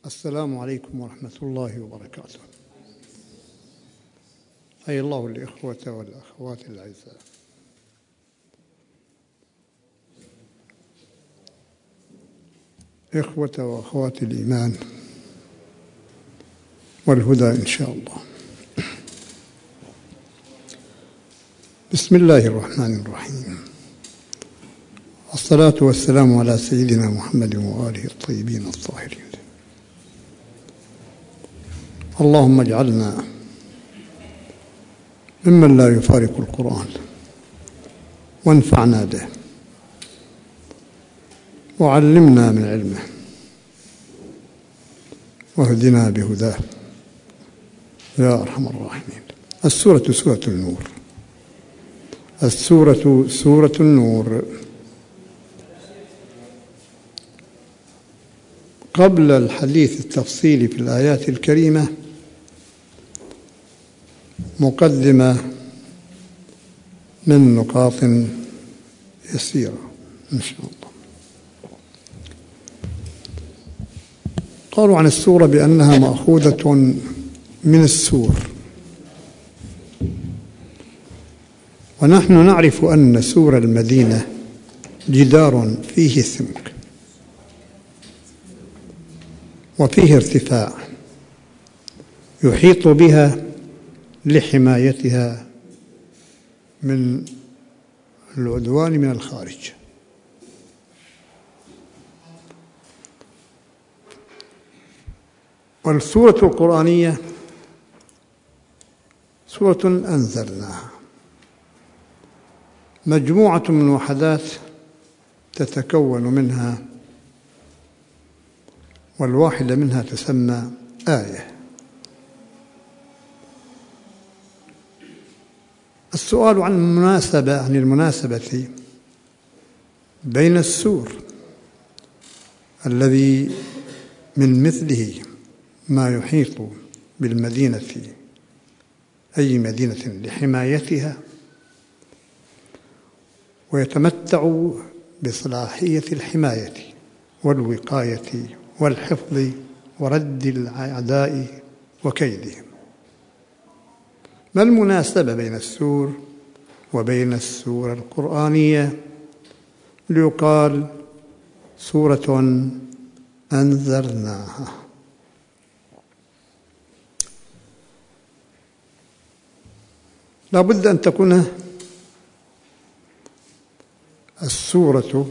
السلام عليكم ورحمة الله وبركاته. حيا الله الإخوة والأخوات الأعزاء. إخوة وأخوات الإيمان والهدى إن شاء الله. بسم الله الرحمن الرحيم، الصلاة والسلام على سيدنا محمد وآله الطيبين الطاهرين. اللهم اجعلنا ممن لا يفارق القرآن، وانفعنا به، وعلمنا من علمه، واهدنا بهداه يا أرحم الراحمين. السورة سورة النور. السورة سورة النور. قبل الحديث التفصيلي في الآيات الكريمة مقدمة من نقاط يسيرة إن شاء الله. قالوا عن السورة بأنها مأخوذة من السور، ونحن نعرف أن سور المدينة جدار فيه سمك وفيه ارتفاع يحيط بها لحمايتها من العدوان من الخارج. والسورة القرآنية سورة أنزلناها، مجموعة من وحدات تتكون منها، والواحدة منها تسمى آية. السؤال عن المناسبة بين السور الذي من مثله ما يحيط بالمدينة، أي مدينة، لحمايتها، ويتمتع بصلاحية الحماية والوقاية والحفظ ورد الأعداء وكيدهم. ما المناسبة بين السور وبين السورة القرآنية ليقال سورة أنزلناها؟ لا بد أن تكون السورة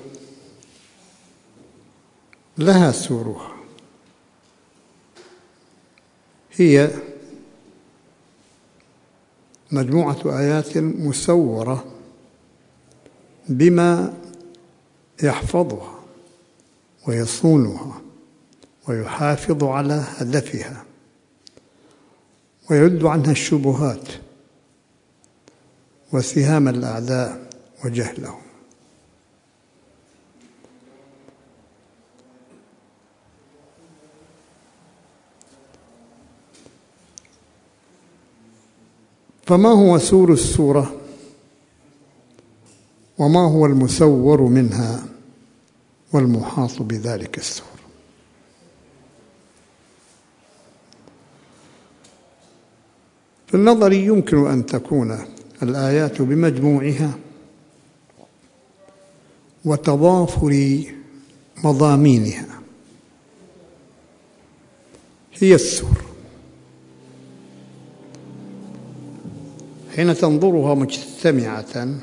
لها سورها، هي مجموعة آيات مسورة بما يحفظها ويصونها ويحافظ على هدفها ويرد عنها الشبهات وسهام الأعداء وجهلهم. فما هو سور السورة، وما هو المسور منها والمحاط بذلك السور؟ في النظر يمكن أن تكون الآيات بمجموعها وتضافر مضامينها هي السور. حين تنظرها مجتمعة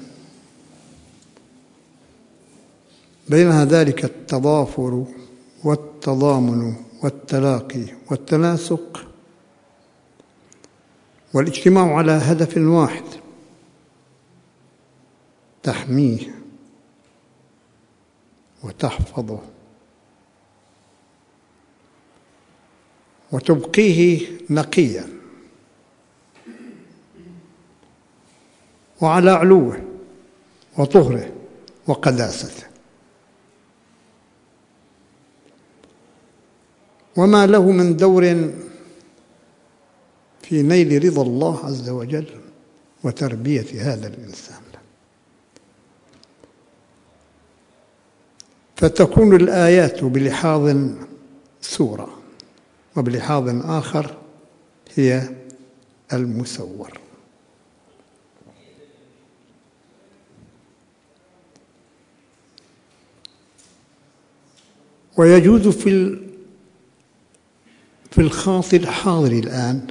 بينها ذلك التضافر والتضامن والتلاقي والتناسق والاجتماع على هدف واحد تحميه وتحفظه وتبقيه نقيا وعلى علوه وطهره وقداسته، وما له من دور في نيل رضا الله عز وجل وتربية هذا الإنسان. فتكون الآيات بلحاظ سورة، وبلحاظ آخر هي المسور. ويجوز في الخاطر الحاضر الآن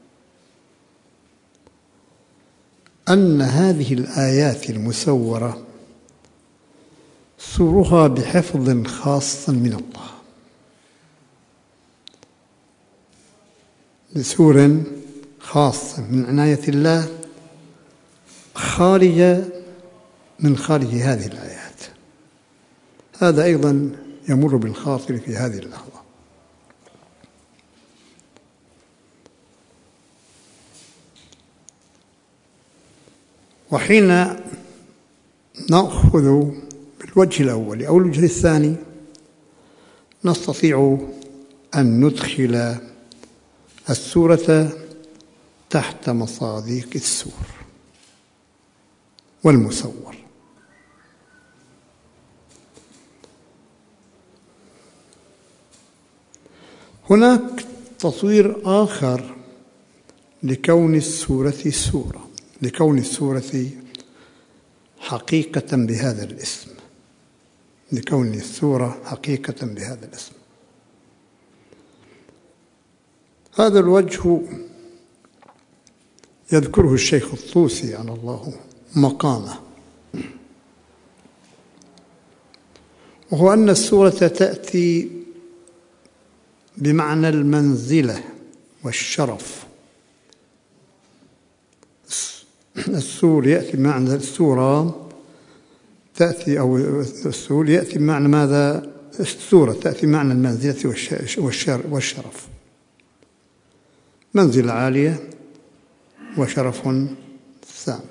أن هذه الآيات المسورة سورها بحفظ خاص من الله، بسور خاص من عناية الله من خارج هذه الآيات. هذا أيضا يمر بالخاطر في هذه اللحظة. وحين نأخذ بالوجه الأول أو الوجه الثاني نستطيع أن ندخل السورة تحت مصادق السور والمسور. هناك تصوير آخر لكون السورة سورة، لكون السورة حقيقة بهذا الاسم، لكون السورة حقيقة بهذا الاسم. هذا الوجه يذكره الشيخ الطوسي على الله مقامه، وهو أن السورة تأتي بمعنى المنزلة والشرف. السور يأتي بمعنى السورة تأتي، أو السور يأتي بمعنى ماذا؟ السورة تأتي بمعنى المنزلة والشرف، منزلة عالية وشرف سامة.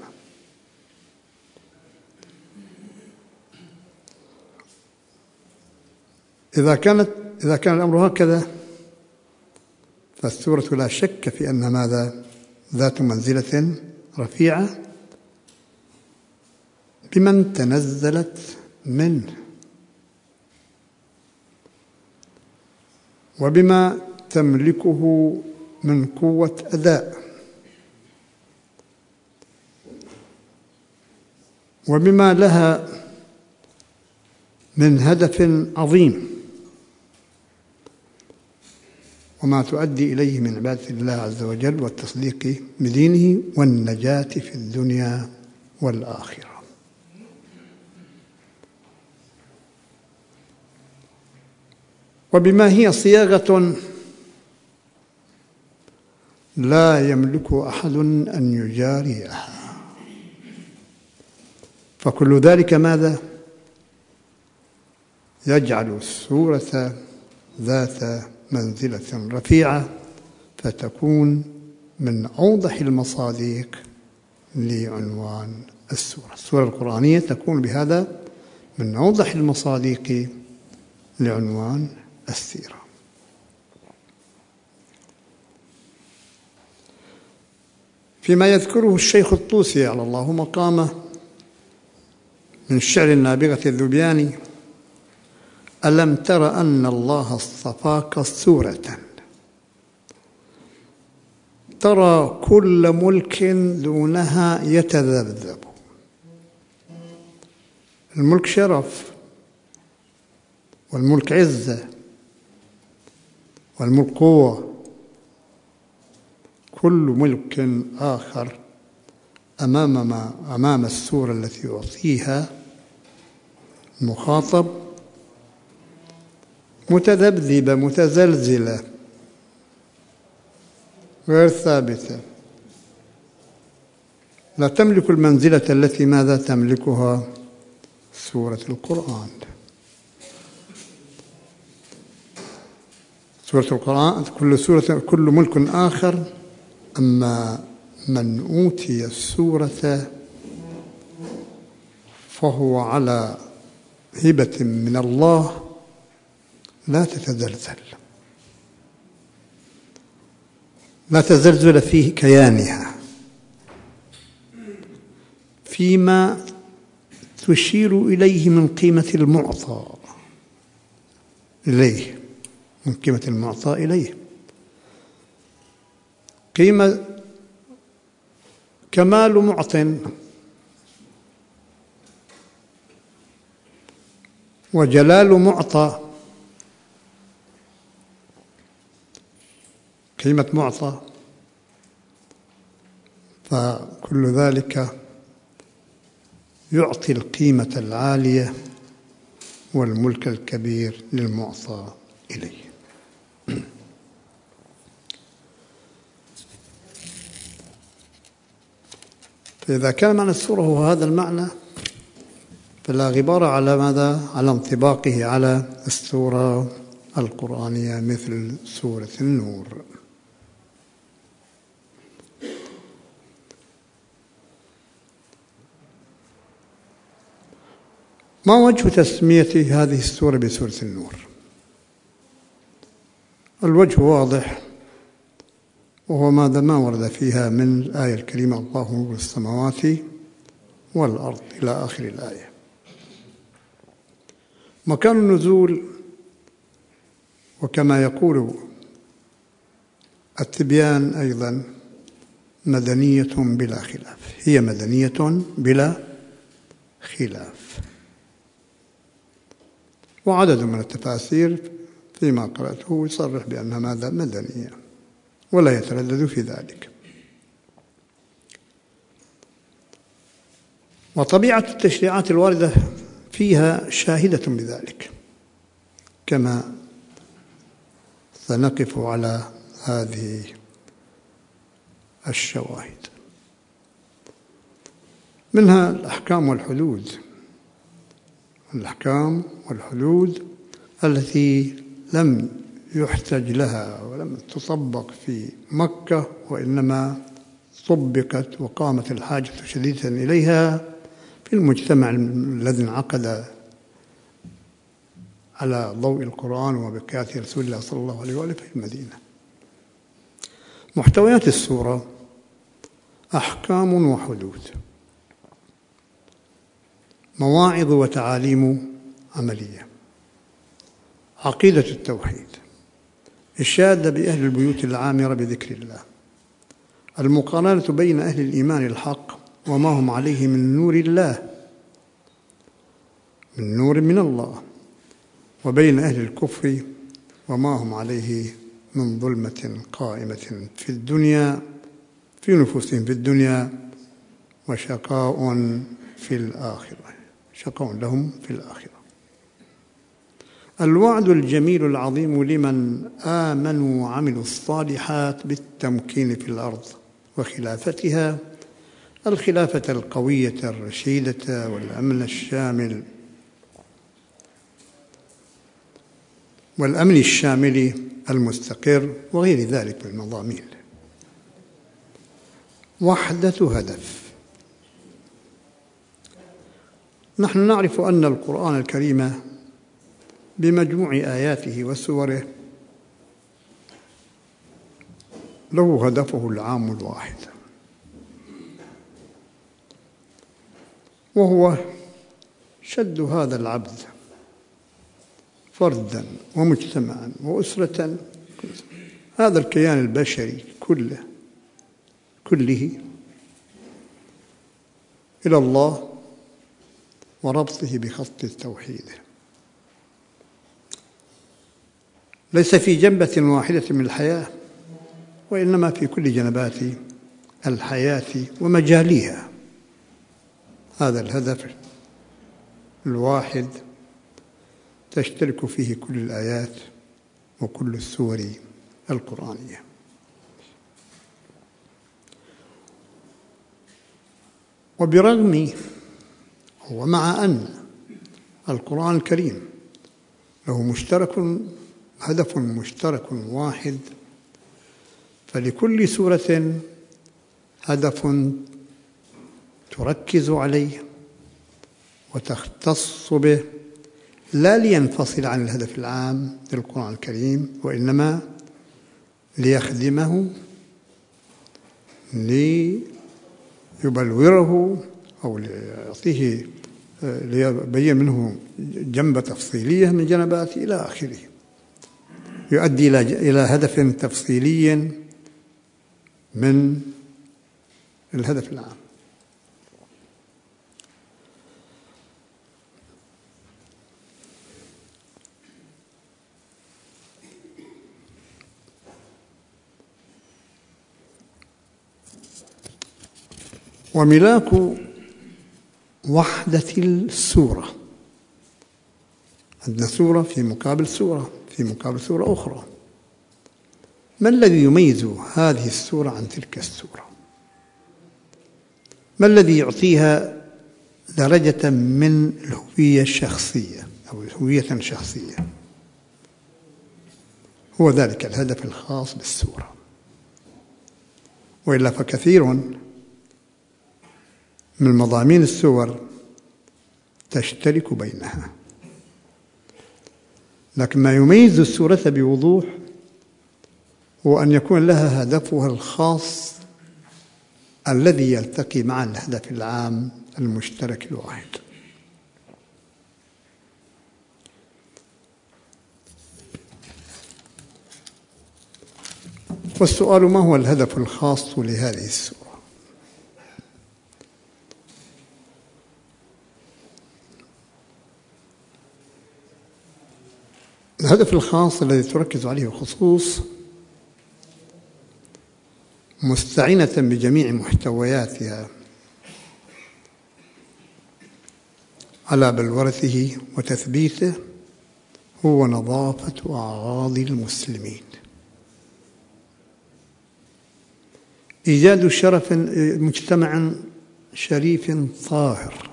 إذا كان الأمر هكذا فالسورة لا شك في أن ماذا؟ ذات منزلة رفيعة بمن تنزلت منه وبما تملكه من قوة أداء وبما لها من هدف عظيم وما تؤدي إليه من عبادة الله عز وجل والتصديق بدينه والنجاة في الدنيا والآخرة. وبما هي صياغة لا يملك أحد أن يجاريها، فكل ذلك ماذا؟ يجعل السورة ذات منزلة رفيعة، فتكون من أوضح المصادق لعنوان السورة. السورة القرآنية تكون بهذا من أوضح المصادق لعنوان السيرة. فيما يذكره الشيخ الطوسي على الله مقامه من شعر النابغة الذبياني: ألم تر أن الله اصطفاك سورة ترى كل ملك دونها يتذبذب. الملك شرف، والملك عزة، والملك قوة. كل ملك آخر أمام السورة التي يعطيها المخاطب متذبذبة متزلزلة غير ثابتة، لا تملك المنزلة التي ماذا تملكها سورة القرآن. سورة القرآن كل ملك آخر، أما من أوتي السورة فهو على هبة من الله لا تتزلزل، لا تزلزل فيه كيانها، فيما تشير إليه من قيمة المعطى إليه، من قيمة المعطى إليه. قيمة، كمال معط وجلال معطى. قيمة معطى، فكل ذلك يعطي القيمة العالية والملك الكبير للمعطى إليه. فإذا كان معنى السورة هو هذا المعنى، فلا غبار على ماذا؟ على انطباقه على السورة القرآنية مثل سورة النور. ما وجه تسمية هذه السورة بسورة النور؟ الوجه واضح، وهو ما ورد فيها من الآية الكريمة: الله نور السماوات والأرض إلى آخر الآية. مكان النزول، وكما يقول التبيان أيضا، مدنية بلا خلاف، هي مدنية بلا خلاف. وعدد من التفاسير فيما قرأته يصرح بأنها ماذا؟ مدنية، ولا يتردد في ذلك. وطبيعة التشريعات الواردة فيها شاهدة بذلك، كما سنقف على هذه الشواهد. منها الأحكام والحدود، الأحكام والحدود التي لم يحتج لها ولم تطبق في مكة، وإنما طبقت وقامت الحاجة شديدة إليها في المجتمع الذي انعقد على ضوء القرآن وبكاة رسول الله صلى الله عليه وآله في المدينة. محتويات السورة أحكام وحدود، مواعظ وتعاليم عملية، عقيدة التوحيد، الشهادة بأهل البيوت العامرة بذكر الله، المقارنة بين أهل الإيمان الحق وما هم عليه من نور الله، من نور من الله، وبين أهل الكفر وما هم عليه من ظلمة قائمة في الدنيا، في نفوسهم في الدنيا، وشقاء في الآخرة، شقاء لهم في الآخرة. الوعد الجميل العظيم لمن آمنوا وعملوا الصالحات بالتمكين في الأرض وخلافتها، الخلافة القوية الرشيدة والأمن الشامل والأمن الشامل المستقر وغير ذلك من المضامين. وحدة هدف. نحن نعرف أن القرآن الكريم بمجموع آياته وسوره له هدفه العام الواحد، وهو شد هذا العبد فردا ومجتمعا وأسرة، هذا الكيان البشري كله إلى الله وربطه بخط التوحيد. ليس في جنبة واحدة من الحياة، وإنما في كل جنبات الحياة ومجاليها. هذا الهدف الواحد تشترك فيه كل الآيات وكل السور القرآنية. وبرغم ومع أن القرآن الكريم له هدف مشترك واحد، فلكل سورة هدف تركز عليه وتختص به، لا لينفصل عن الهدف العام للقرآن الكريم، وإنما ليخدمه، ليبلوره أو ليعطيه، ليبين منه جنبة تفصيلية من جنبات إلى آخره، يؤدي إلى هدف تفصيلي من الهدف العام. وملاك وحدة السورة، عندنا سورة في مقابل سورة في مقابل سورة أخرى. ما الذي يميز هذه السورة عن تلك السورة؟ ما الذي يعطيها درجة من الهوية الشخصية أو هوية شخصية؟ هو ذلك الهدف الخاص بالسورة. وإلا فكثير من مضامين السور تشترك بينها، لكن ما يميز السورة بوضوح هو أن يكون لها هدفها الخاص الذي يلتقي مع الهدف العام المشترك الواحد. والسؤال: ما هو الهدف الخاص لهذه السورة؟ الهدف الخاص الذي تركز عليه الخصوص مستعينة بجميع محتوياتها على بلورته وتثبيته هو نظافة أعراض المسلمين، إيجاد شرف مجتمع شريف طاهر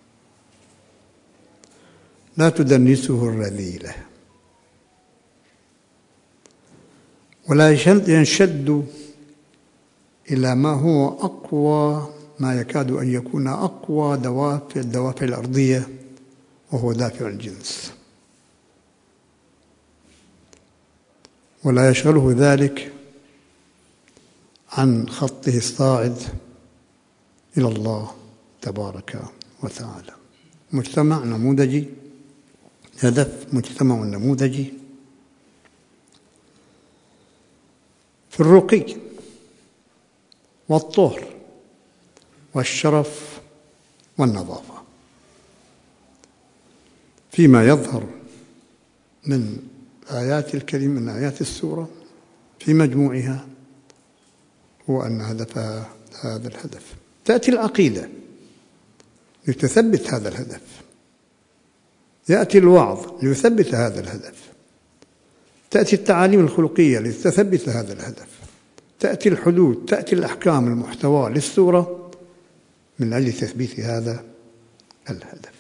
لا تدنسه الرذيلة، ولا ينشد إلى ما هو أقوى، ما يكاد أن يكون أقوى الدوافع الأرضية، وهو دافع الجنس، ولا يشغله ذلك عن خطه الصاعد إلى الله تبارك وتعالى. مجتمع نموذجي، هدف مجتمع نموذجي في الرقي والطهر والشرف والنظافة، فيما يظهر من آيات الكريم من آيات السورة في مجموعها هو أن هدفها هذا الهدف. تأتي العقيدة لتثبت هذا الهدف، يأتي الوعظ ليثبت هذا الهدف، تأتي التعاليم الخلقية لتثبت هذا الهدف، تأتي الحدود، تأتي الأحكام المحتوى للسورة من أجل تثبيت هذا الهدف.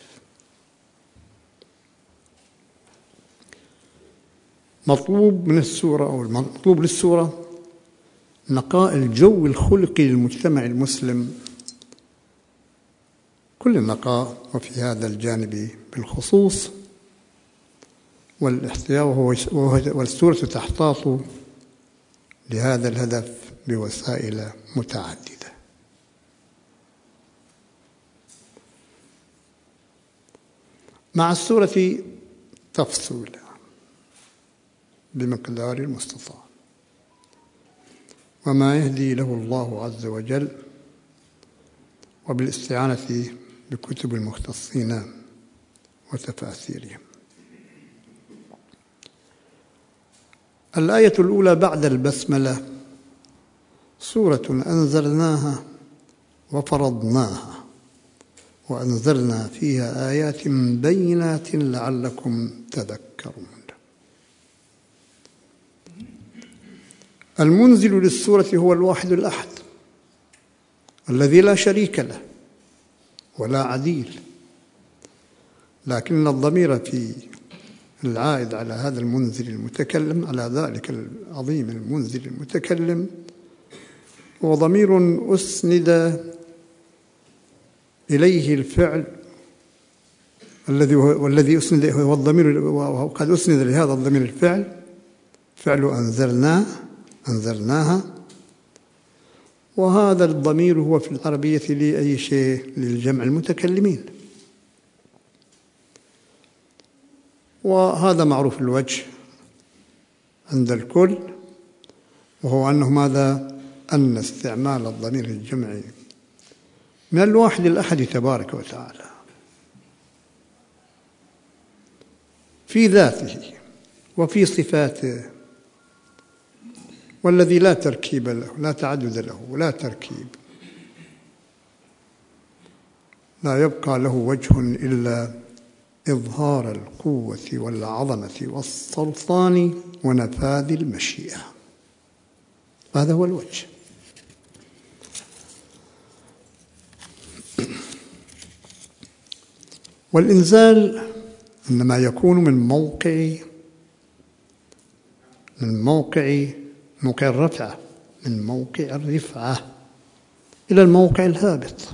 مطلوب من السورة أو المطلوب للسورة نقاء الجو الخلقي للمجتمع المسلم كل النقاء، وفي هذا الجانب بالخصوص والاحتياء، والسورة تحتاط لهذا الهدف بوسائل متعددة. مع السورة تفصيل بمقدار المستطاع، وما يهدي له الله عز وجل، وبالاستعانة بكتب المختصين وتفاسيرهم. الآية الأولى بعد البسملة: سورة أنزلناها وفرضناها وأنزلنا فيها آيات بينات لعلكم تذكرون. المنزل للسورة هو الواحد الأحد الذي لا شريك له ولا عديل، لكن الضمير في العائد على هذا المنزل المتكلم، على ذلك العظيم المنزل المتكلم، هو ضمير أسند إليه الفعل والذي أسند هو الضمير، وقد أسند لهذا الضمير الفعل، فعل أنزلناها، وهذا الضمير هو في العربية لأي شيء للجمع المتكلمين، وهذا معروف الوجه عند الكل، وهو أنه ماذا أن استعمال الضمير الجمعي من الواحد الأحد تبارك وتعالى في ذاته وفي صفاته، والذي لا تركيب له، لا تعدد له ولا تركيب، لا يبقى له وجه إلا إظهار القوة والعظمة والسلطان ونفاذ المشيئة. هذا هو الوجه. والإنزال إنما يكون من موقع الرفعة، من موقع الرفعة إلى الموقع الهابط.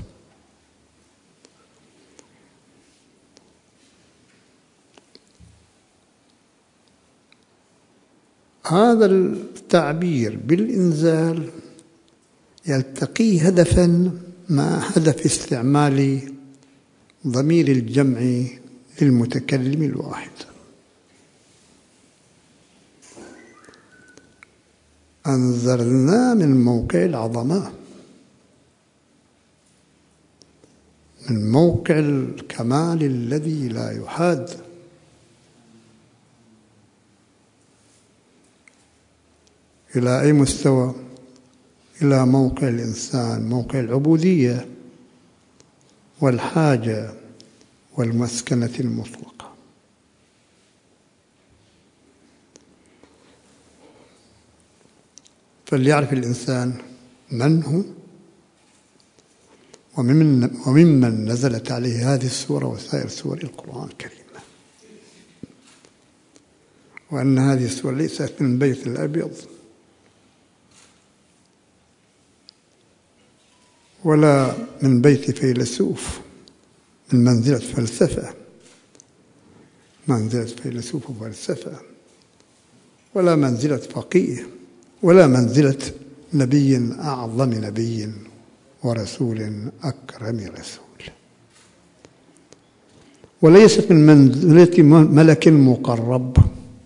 هذا التعبير بالإنزال يلتقي هدفا مع هدف استعمال ضمير الجمع للمتكلم الواحد. أنزلنا من موقع العظمة، من موقع الكمال الذي لا يحاد، إلى أي مستوى؟ إلى موقع الإنسان، موقع العبودية والحاجة والمسكنة المطلقة. فليعرف الإنسان من هو وممن نزلت عليه هذه السورة وسائر سور القرآن الكريم، وأن هذه السورة ليست من بيت الأبيض ولا من بيت فيلسوف، من منزلة فلسفة، منزلة فيلسوف وفلسفة، ولا منزلة فقيه، ولا منزلة نبي أعظم نبي ورسول أكرم رسول، وليست من منزلة ملك مقرب،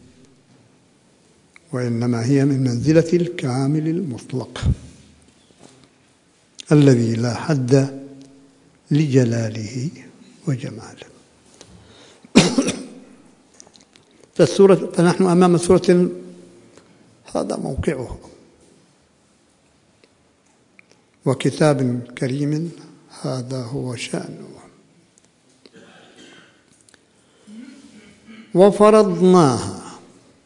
وإنما هي من منزلة الكامل المطلق الذي لا حد لجلاله وجماله. فنحن أمام سورة هذا موقعه، وكتاب كريم هذا هو شأنه. وفرضناها،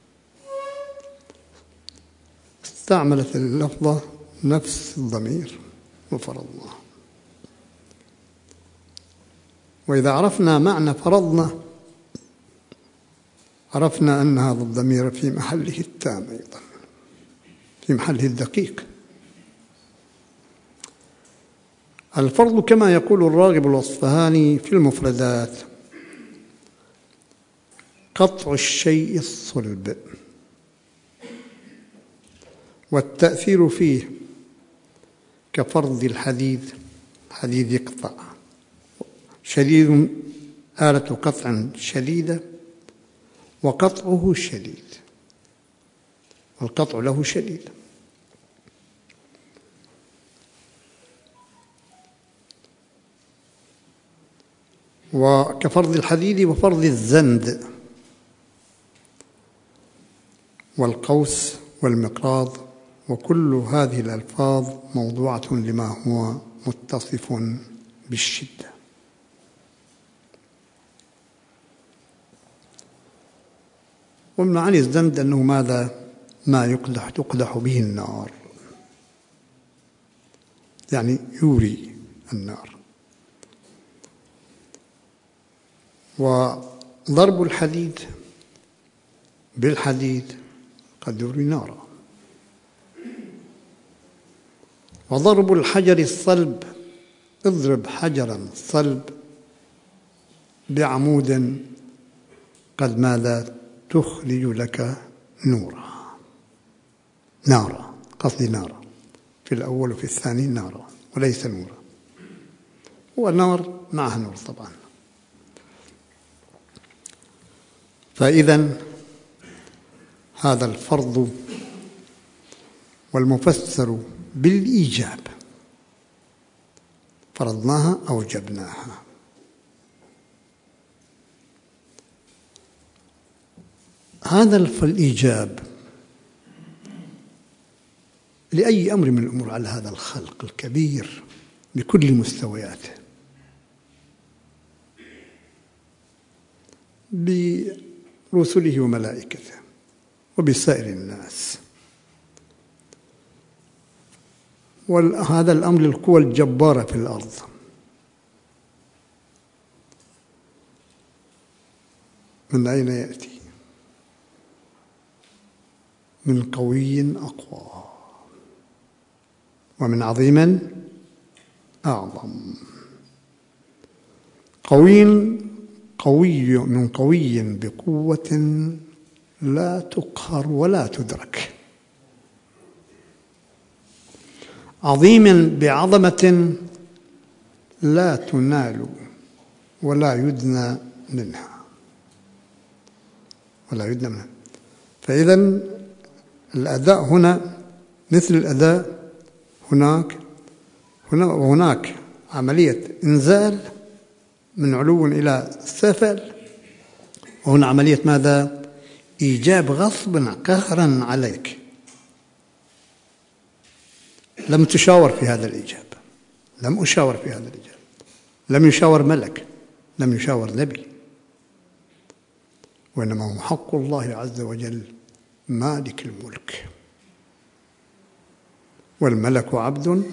استعملت اللفظة نفس الضمير، وفرضناها. وإذا عرفنا معنى فرضنا عرفنا أن هذا الضمير في محله التام أيضا، في محله الدقيق. الفرض كما يقول الراغب الأصفهاني في المفردات قطع الشيء الصلب، والتأثير فيه كفرض الحديد، حديد يقطع، شديد، آلة قطع شديدة، وقطعه شديد، والقطع له شديد. وكفرض الحديد وفرض الزند والقوس والمقراض، وكل هذه الألفاظ موضوعة لما هو متصف بالشدة. ومن معاني الزند أنه ماذا؟ ما تقدح به النار، يعني يوري النار. وضرب الحديد بالحديد قد يوري نارا. وضرب الحجر الصلب، اضرب حجرا صلب بعمود قد ماذا؟ تخرج لك نارا، قصدي نارا في الأول وفي الثاني نارا وليس نورا، هو النار معها نور طبعا. فإذن هذا الفرض والمفسر بالإيجاب، فرضناها أوجبناها. هذا الإيجاب لأي أمر من الأمور على هذا الخلق الكبير بكل مستوياته، برسله وملائكته وبسائر الناس. وهذا الأمر للقوى الجبارة في الأرض، من أين يأتي؟ من قوي أقوى، ومن عظيم أعظم. من قوي بقوة لا تقهر ولا تدرك، عظيم بعظمة لا تنال ولا يدنى منها. فإذا الأداء هنا مثل الأداء هناك عملية إنزال من علو إلى سفل، وهنا عملية ماذا؟ إيجاب غصب قهرا عليك. لم تشاور في هذا الإيجاب، لم أشاور في هذا الإيجاب، لم يشاور ملك، لم يشاور نبي، وإنما هو حق الله عز وجل مالك الملك، والملك عبد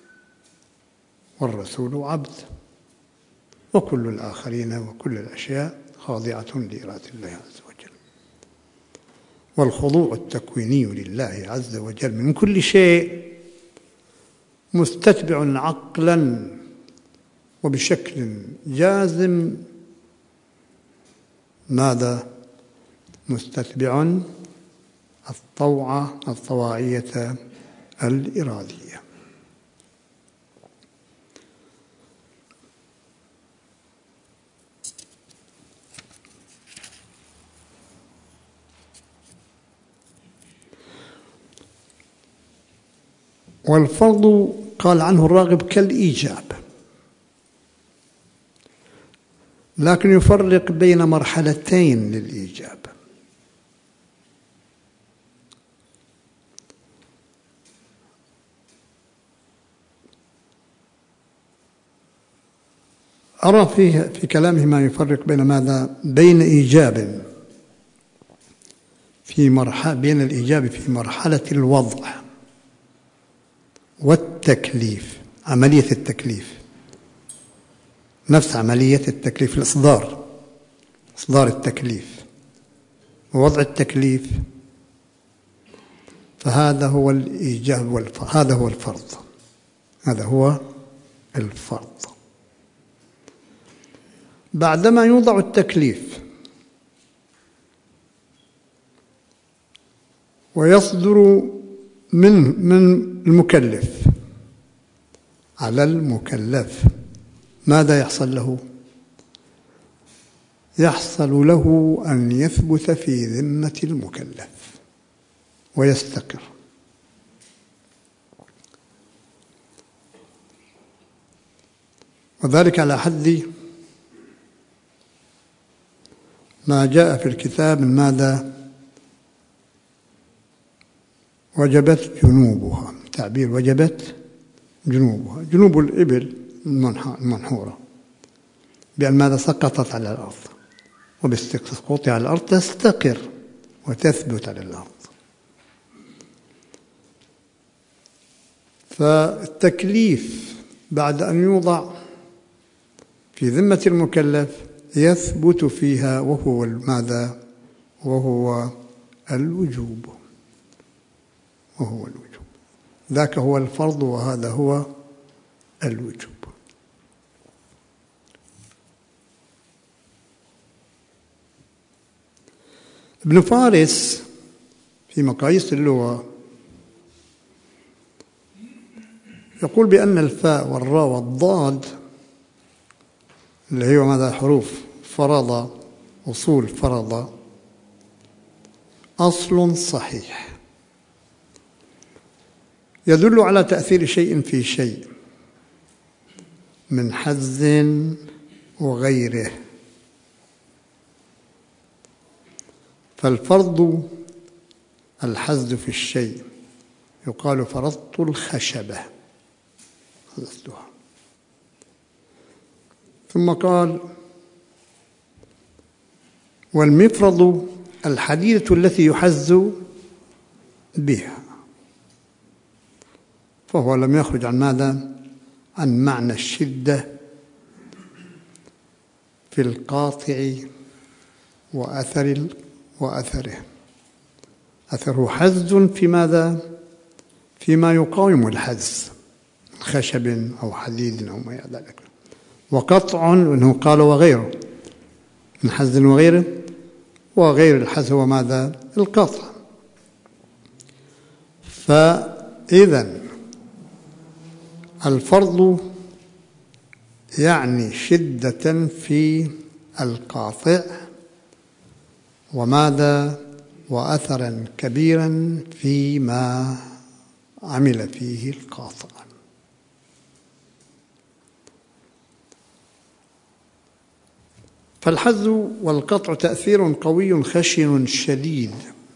والرسول عبد، وكل الآخرين وكل الأشياء خاضعة لإرادة الله عز وجل. والخضوع التكويني لله عز وجل من كل شيء مستتبع عقلا وبشكل جازم ماذا؟ مستتبع الطواعية الإرادية. والفرض قال عنه الراغب كالإيجاب، لكن يفرق بين مرحلتين للإيجاب. أرى في كلامه ما يفرق بين ماذا؟ بين إيجاب بين الإيجاب في مرحلة الوضع والتكليف، عملية التكليف، نفس عملية التكليف، إصدار التكليف ووضع التكليف، فهذا هو الإيجاب هذا هو الفرض. بعدما يوضع التكليف ويصدر من المكلف على المكلف، ماذا يحصل له؟ يحصل له أن يثبت في ذمة المكلف ويستقر. وذلك على حد ما جاء في الكتاب من ماذا؟ وجبت جنوبها، تعبير وجبت جنوبها، جنوب الإبل المنحورة، بأن ماذا؟ سقطت على الأرض، وبسقوطها على الأرض تستقر وتثبت على الأرض. فالتكليف بعد أن يوضع في ذمة المكلف يثبت فيها، وهو ماذا؟ وهو الوجوب، ذاك هو الفرض وهذا هو الوجوب. ابن فارس في مقاييس اللغة يقول بأن الفاء والراء والضاد اللي هي ماذا؟ حروف فرض، أصول فرض، أصل صحيح يدل على تأثير شيء في شيء من حز وغيره. فالفرض الحز في الشيء، يقال فرضت الخشبة، حذفتها. ثم قال: والمفرض الحديدة التي يحز بها. فهو لم يخرج عن ماذا؟ عن معنى الشدة في القاطع وأثره. أثره حز في ماذا؟ فيما يقاوم الحز، خشب أو حديد أو ما إلى ذلك. وقطع، أنه قال وغيره، من حز وغيره، وغير الحز هو ماذا؟ القطع. فإذا الفرض يعني شدة في القاطع، وماذا؟ وأثرا كبيرا فيما عمل فيه القاطع. فالحز والقطع تأثير قوي خشن شديد،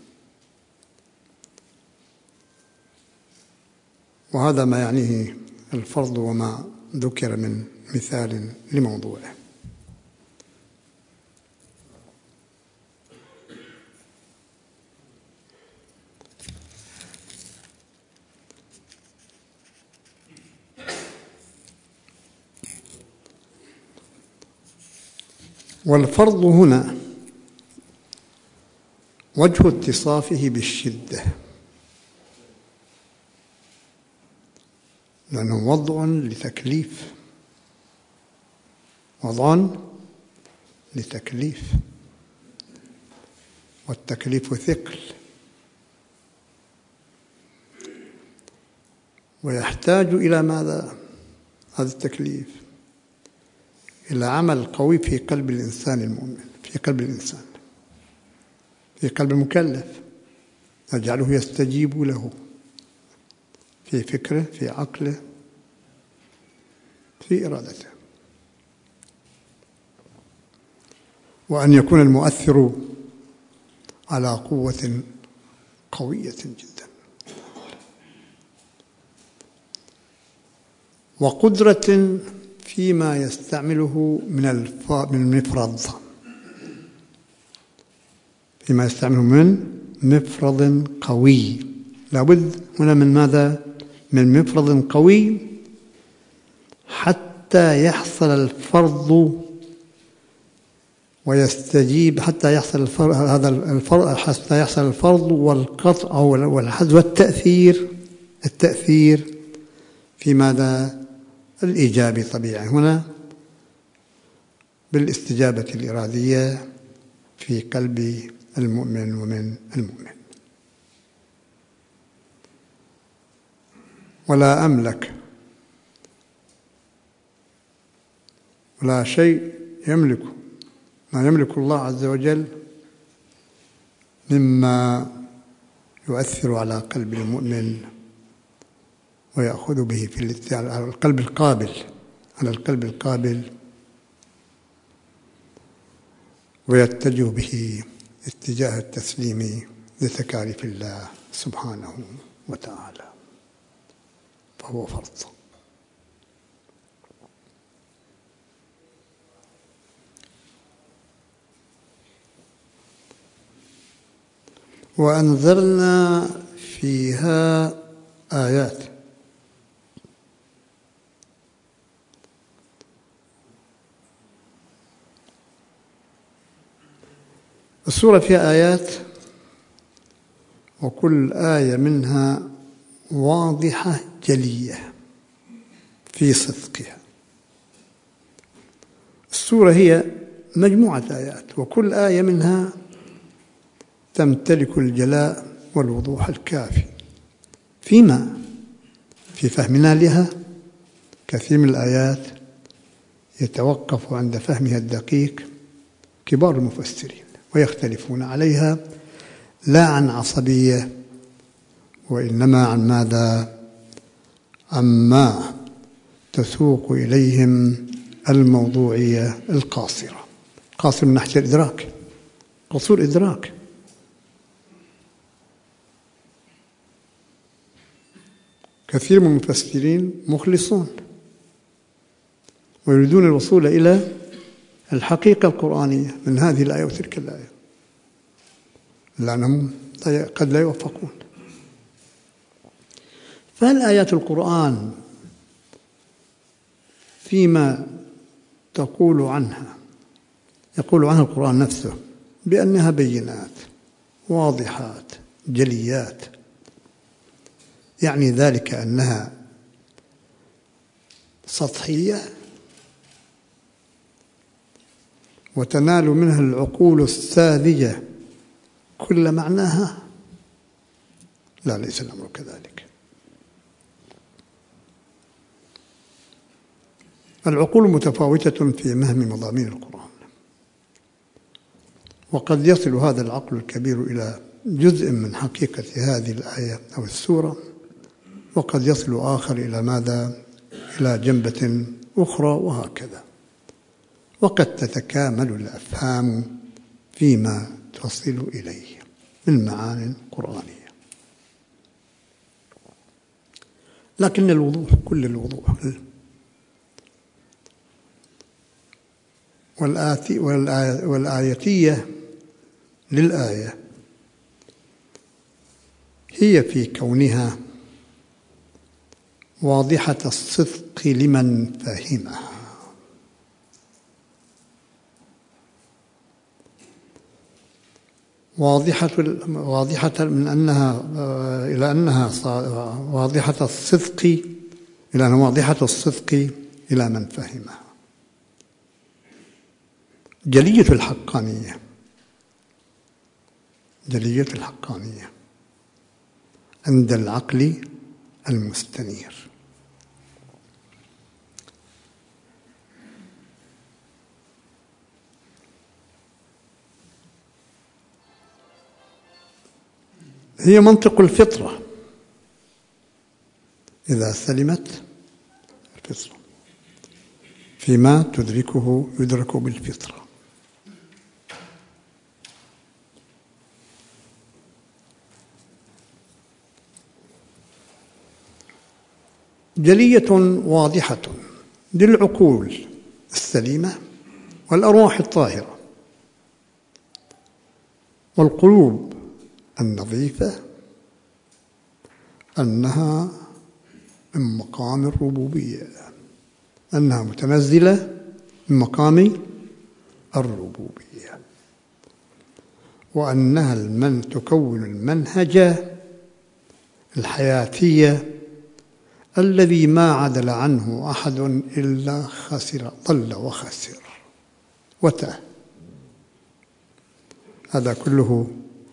وهذا ما يعنيه الفرض وما ذكر من مثال لموضوعه. والفرض هنا وجه اتصافه بالشدة، لأنه وضع لتكليف، وضع لتكليف، والتكليف ثقل، ويحتاج إلى ماذا؟ هذا التكليف إلى عمل قوي في قلب الإنسان المؤمن، في قلب الإنسان، في قلب المكلف، يجعله يستجيب له في فكره، في عقله، في إرادته. وأن يكون المؤثر على قوة قوية جدا، وقدرة فيما يستعمله من المفرض، فيما يستعمله من مفرض قوي. لابد هنا من ماذا؟ من مفرض قوي حتى يحصل الفرض ويستجيب، حتى يحصل الفرض، هذا الفرض، حتى يحصل الفرض والقطع والحذف والتأثير في ماذا؟ الإيجابي طبيعي هنا، بالاستجابة الإرادية في قلب المؤمن ومن المؤمن. ولا أملك، ولا شيء يملك ما يملك الله عز وجل مما يؤثر على قلب المؤمن ويأخذ به في على القلب القابل، على القلب القابل، ويتجه به اتجاه التسليم لتكاليف الله سبحانه وتعالى، فهو فرض. وأنزلنا فيها آيات. السورة فيها آيات، وكل آية منها واضحة جلية في صدقها. السورة هي مجموعة آيات، وكل آية منها تمتلك الجلاء والوضوح الكافي في فهمنا لها. كثير من الآيات يتوقف عند فهمها الدقيق كبار المفسرين، ويختلفون عليها لا عن عصبية، وإنما عن ماذا؟ عما تسوق إليهم الموضوعية القاصرة. قاصر من ناحية الإدراك، قصور إدراك. كثير من المفسرين مخلصون ويريدون الوصول إلى الحقيقة القرآنية من هذه الآية وتلك الآية، لأنهم قد لا يوفقون. فهل آيات القرآن فيما يقول عنها القرآن نفسه بأنها بينات واضحات جليات، يعني ذلك أنها سطحية وتنال منها العقول الساذجة كل معناها؟ لا، ليس الأمر كذلك. العقول متفاوتة في فهم مضامين القرآن، وقد يصل هذا العقل الكبير إلى جزء من حقيقة هذه الآية أو السورة، وقد يصل آخر إلى ماذا؟ إلى جنبة أخرى، وهكذا. وقد تتكامل الأفهام فيما تصل إليه من معان قرآنية، لكن الوضوح، كل الوضوح والآيتية للآية هي في كونها واضحة الصدق لمن فهمها، واضحة من أنها إلى أنها واضحة الصدق، إلى أنها واضحة الصدق إلى من فهمها، جلية الحقانية، جلية الحقانية عند العقل المستنير. هي منطق الفطرة إذا سلمت الفطرة فيما يدرك بالفطرة. جلية واضحة للعقول السليمة والأرواح الطاهرة والقلوب النظيفة أنها من مقام الربوبية، أنها متنزلة من مقام الربوبية، وأنها تكون المنهج الحياتي الذي ما عدل عنه أحد إلا خسر، ضل وخسر وتاه. هذا كله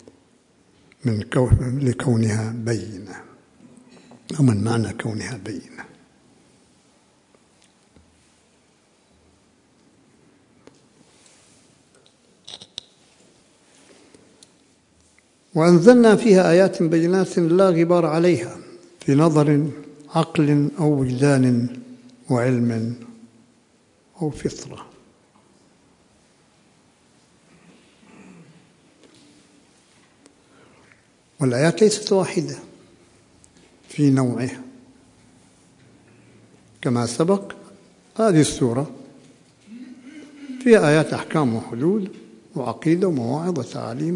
لكونها بينة، أو من معنى كونها بينة. وأنزلنا فيها آيات بينات لا غبار عليها في نظر عقل أو وجدان وعلم أو فطرة. والآيات ليست واحدة في نوعها كما سبق. هذه السورة فيها آيات أحكام وحدود وعقيدة ومواعظ وتعاليم،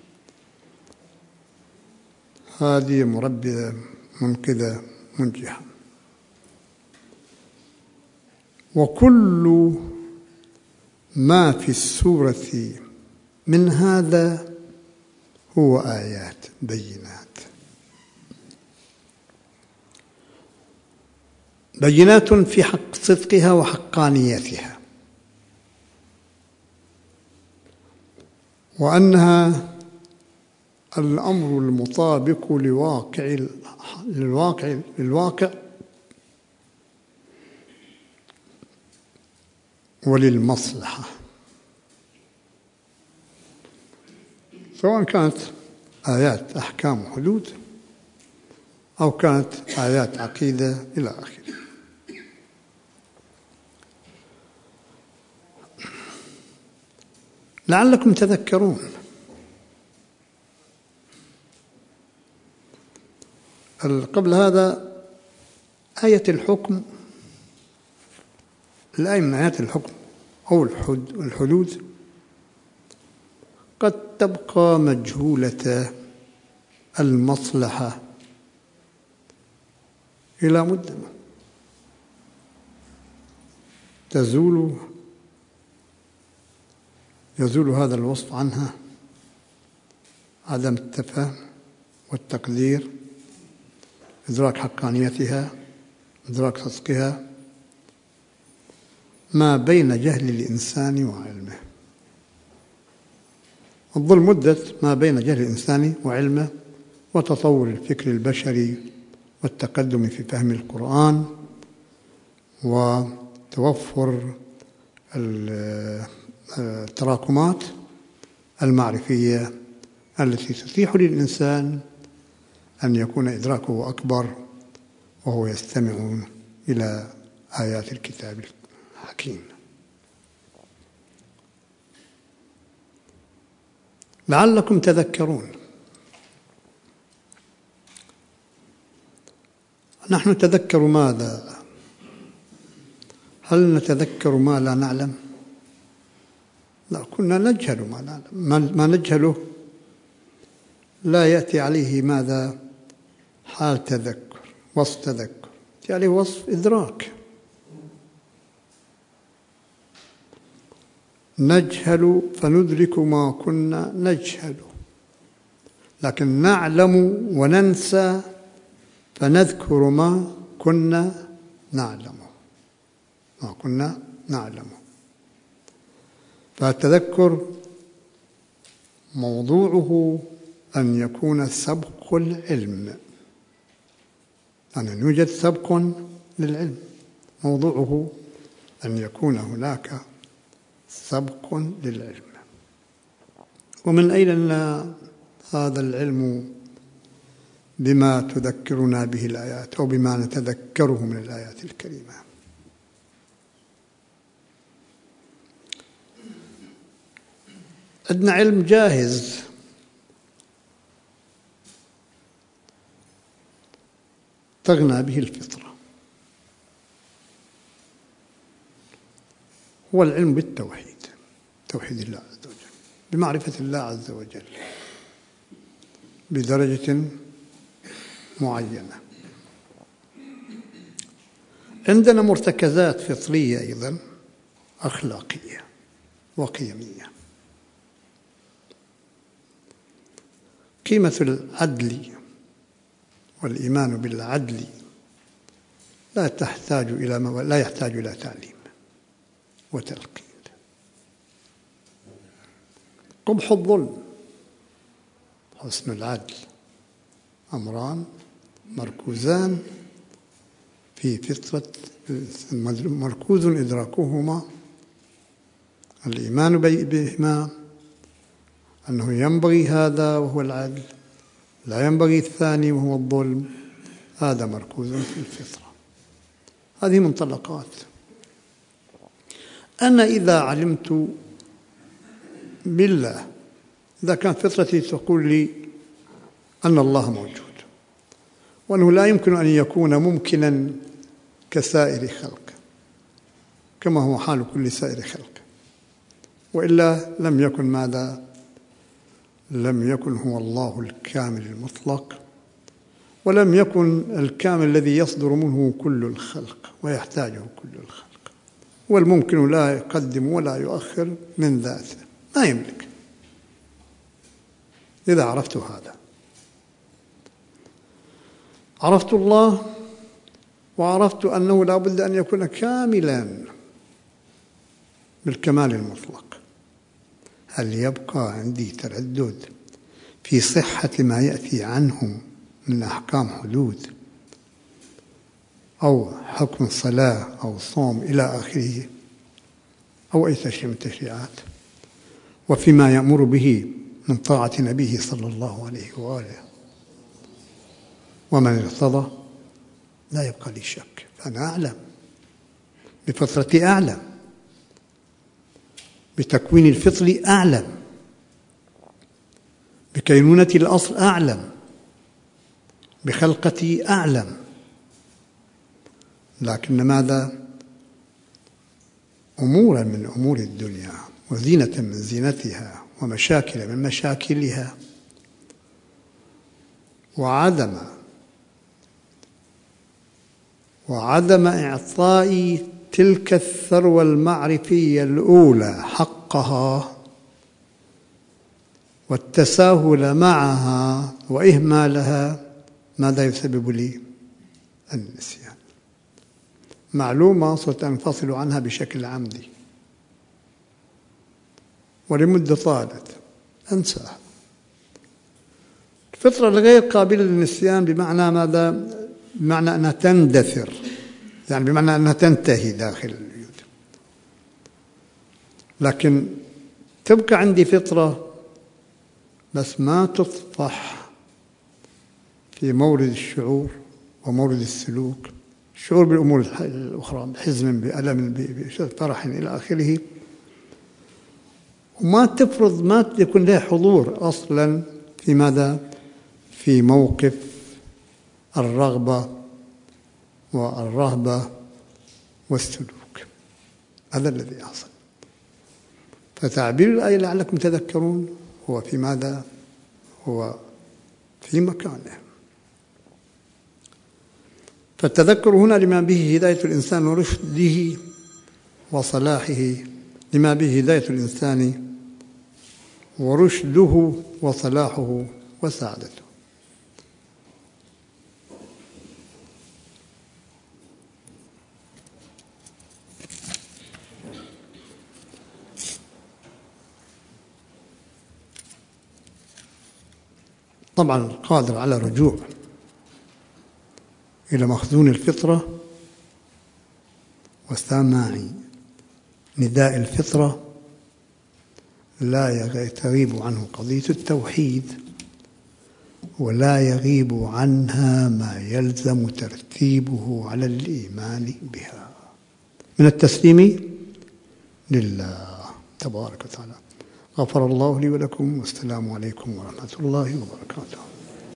هذه مربية منقذة منجحة. وكل ما في السورة من هذا هو آيات بينات، بينات في حق صدقها وحقانيتها، وأنها الأمر المطابق للواقع وللمصلحة، سواء كانت آيات أحكام وحدود أو كانت آيات عقيدة إلى آخره. لعلكم تذكرون. قبل هذا آية الحكم، الآية من آيات الحكم أو الحدود قد تبقى مجهولة المصلحة إلى مدة، يزول هذا الوصف عنها عدم التفهم والتقدير، إدراك حقانيتها، إدراك صدقها، ما بين جهل الإنسان وعلمه. تظل مدة ما بين جهل الإنسان وعلمه وتطور الفكر البشري والتقدم في فهم القرآن وتوفر التراكمات المعرفية التي تتيح للإنسان أن يكون إدراكه أكبر وهو يستمع إلى آيات الكتاب الحكيم. لعلكم تذكرون. نحن نتذكر ماذا؟ هل نتذكر ما لا نعلم؟ لا، كنا نجهل ما لا نعلم. ما نجهله لا يأتي عليه ماذا؟ حال تذكر، وصف تذكر، يأتي عليه وصف إدراك. نجهل فندرك ما كنا نجهل، لكن نعلم وننسى فنذكر ما كنا نعلم. فالتذكر موضوعه أن يكون سبق العلم، أن يوجد سبق للعلم، موضوعه أن يكون هناك سبق للعلم. ومن أين لنا هذا العلم بما تذكرنا به الآيات أو بما نتذكره من الآيات الكريمة؟ عندنا علم جاهز تغنى به الفطرة، هو العلم بالتوحيد، توحيد الله عز وجل، بمعرفة الله عز وجل بدرجة معينة. عندنا مرتكزات فطرية أيضا أخلاقية وقيمية. قيمة العدل والإيمان بالعدل لا يحتاج إلى تعليم وتلقين. قبح الظلم، حسن العدل، أمران مركوزان في فطرة، مركوز إدراكهما الإيمان بهما، أنه ينبغي هذا وهو العدل، لا ينبغي الثاني وهو الظلم، هذا مركوز في الفطرة. هذه منطلقات. أنا إذا علمت بالله، إذا كانت فطرتي تقول لي أن الله موجود وأنه لا يمكن أن يكون ممكنا كسائر خلق، كما هو حال كل سائر خلق، وإلا لم يكن ماذا؟ لم يكن هو الله الكامل المطلق، ولم يكن الكامل الذي يصدر منه كل الخلق ويحتاجه كل الخلق، والممكن لا يقدم ولا يؤخر من ذاته، ما يملك. إذا عرفت هذا، عرفت الله وعرفت أنه لا بد أن يكون كاملا بالكمال المطلق. هل يبقى عندي تردد في صحة ما يأتي عنه من أحكام حدود أو حكم صلاة أو صوم إلى آخره، أو أي تشريع من التشريعات، وفيما يأمر به من طاعة نبيه صلى الله عليه وآله؟ ومن ارتضى لا يبقى لي شك، فأنا أعلم بفطرتي، أعلم بتكوين الفطر، أعلم بكينونة الأصل، أعلم بخلقتي، أعلم. لكن ماذا؟ أمورا من أمور الدنيا وزينة من زينتها ومشاكل من مشاكلها وعدم إعطاء تلك الثروة المعرفية الأولى حقها والتساهل معها وإهمالها، ماذا يسبب لي؟ النسيان. معلومة صرت أنفصل عنها بشكل عمدي ولمدة طالت أنساها. الفطرة الغير قابلة للنسيان بمعنى ماذا؟ بمعنى أنها تندثر، يعني بمعنى أنها تنتهي داخل الوجود. لكن تبقى عندي فطرة بس ما تطفح في مورد الشعور ومورد السلوك، الشعور بالأمور الأخرى، بحزن، بألم، بفرح إلى آخره، وما تفرض، ما يكون لها حضور أصلا في ماذا؟ في موقف الرغبة والرهبة والسلوك. هذا الذي يحصل. فتعبير الآية لعلكم تذكرون هو في ماذا؟ هو في مكانه. فالتذكر هنا لما به هداية الإنسان ورشده وصلاحه، لما به هداية الإنسان ورشده وصلاحه وسعادته. طبعا القادر على الرجوع إلى مخزون الفطرة وسماع نداء الفطرة لا تغيب عنه قضية التوحيد، ولا يغيب عنها ما يلزم ترتيبه على الإيمان بها من التسليم لله تبارك وتعالى. غفر الله لي ولكم، والسلام عليكم ورحمة الله وبركاته.